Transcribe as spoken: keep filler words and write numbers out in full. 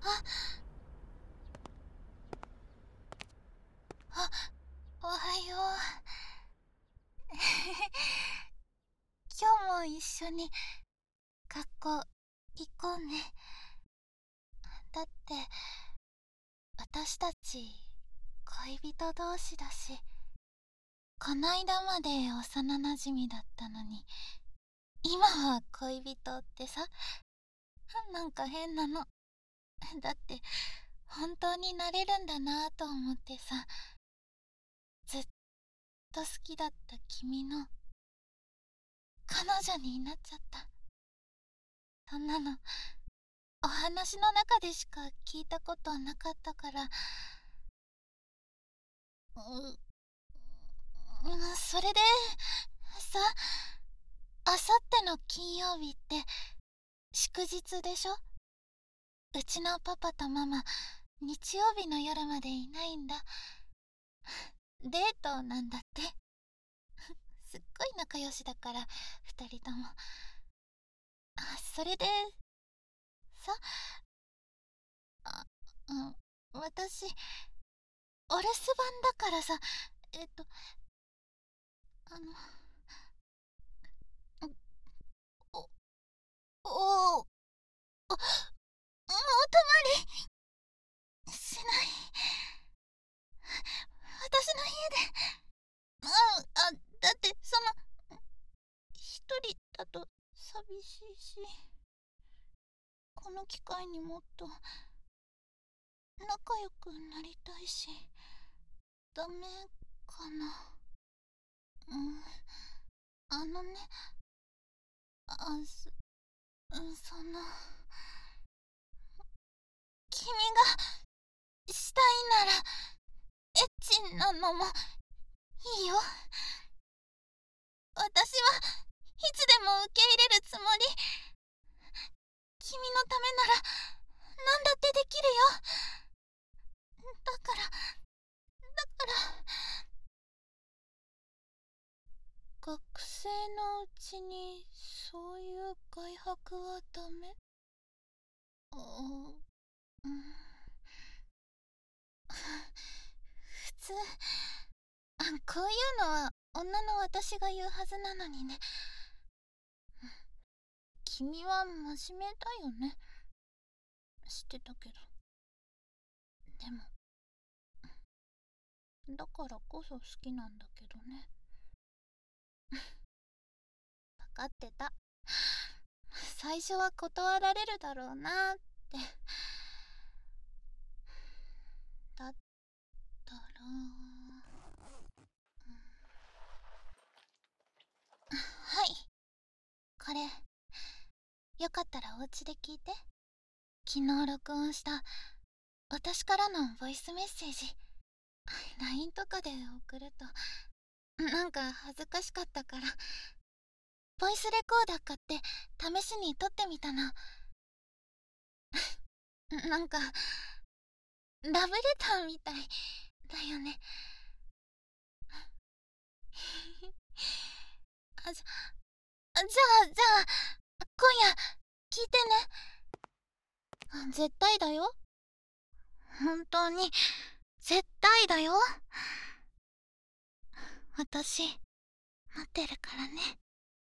あ、あ、おはよう。今日も一緒に学校行こうね。だって私たち恋人同士だし、こないだまで幼なじみだったのに、今は恋人ってさ、なんか変なの。だって本当になれるんだなぁと思ってさ、ずっと好きだった君の彼女になっちゃった。そんなのお話の中でしか聞いたことなかったから。う、うん、それでさ、あさっての金曜日って祝日でしょ。うちのパパとママ、日曜日の夜までいないんだ。デートなんだって。すっごい仲良しだから、二人とも。あ、それでさ、あ、うん、私お留守番だからさ、えっとあのおおおお泊まりしない？私の家で。ああ、だってその一人だと寂しいし、この機会にもっと仲良くなりたいし。ダメかな。うん、あのね、あそ、うん、その君がしたいならエッチなのもいいよ。私はいつでも受け入れるつもり。君のためなら何だってできるよ。だからだから学生のうちにそういう外泊はダメ？う、うん、普通あ、こういうのは女の私が言うはずなのにね。君は真面目だよね。知ってたけど。でもだからこそ好きなんだけどね。分かってた。最初は断られるだろうなって。だったら、はい、これよかったらお家で聞いて。昨日録音した私からのボイスメッセージ。 ライン とかで送るとなんか恥ずかしかったから、ボイスレコーダー買って試しに撮ってみたの。なんかラブレターみたいだよね。あ、じゃ、じゃあじゃあ今夜聞いてね。絶対だよ。本当に絶対だよ。私待ってるからね。